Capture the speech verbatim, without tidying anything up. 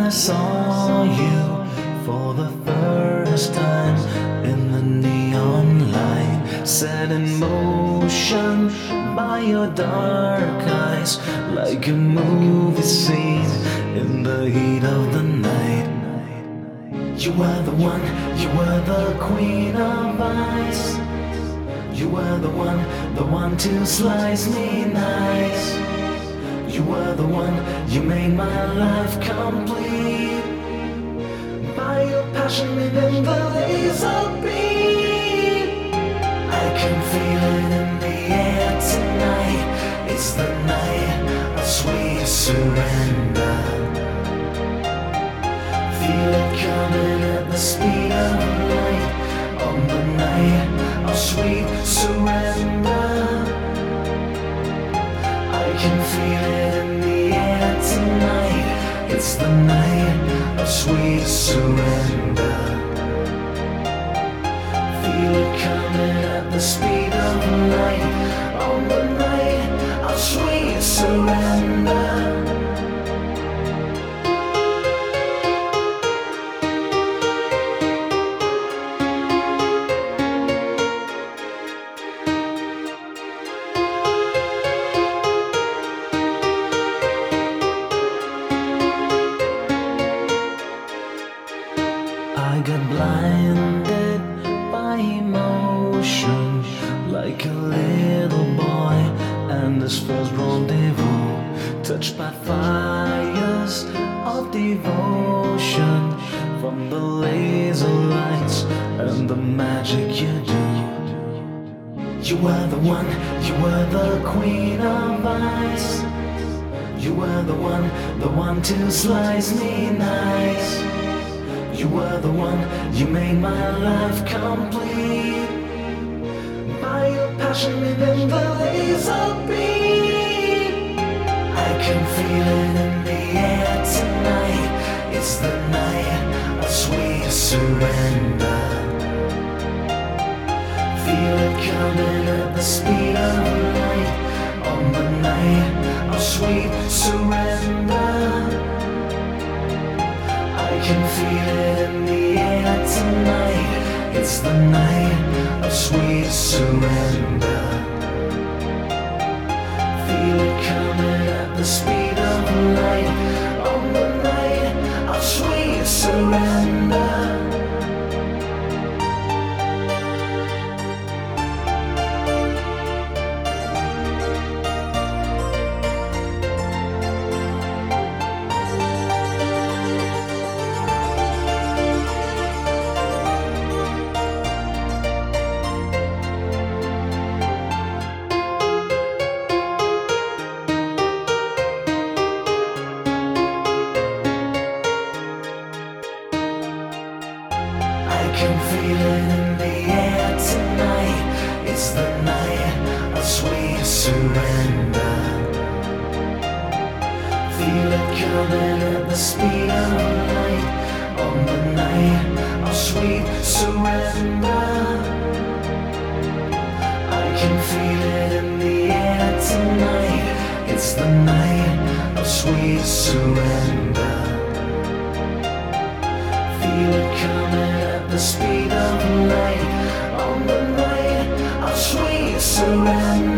I saw you for the first time in the neon light, set in motion by your dark eyes, like a movie scene in the heat of the night. You were the one, you were the queen of ice. You were the one, the one to slice me nice. You were the one, you made my life complete. By your passion within the laser beam, I can feel it in the air tonight. It's the night of sweet surrender. Feel it coming at the speed of light. On the night of sweet surrender, I can feel it in the air tonight. It's the night of sweet surrender. Feel it coming at the speed of light. On the night of sweet surrender. I got blinded by emotion, like a little boy and his first rendezvous, touched by fires of devotion from the laser lights and the magic you do. You were the one, you were the queen of ice. You were the one, the one to slice me nice. You were the one, you made my life complete. By your passion within the laser beam, I can feel it in the air tonight. It's the night of sweet surrender. Feel it coming at the speed of light. On the night of sweet surrender, I can feel it in the air tonight. It's the night of sweet surrender. Feel it coming at the speed of light. On the night of sweet surrender. I can feel it in the air tonight. It's the night of sweet surrender. Feel it coming at the speed of light. On the night of sweet surrender, I can feel it in the air tonight. It's the night of sweet surrender. Feel it coming at the speed of light. On the night of sweet surrender.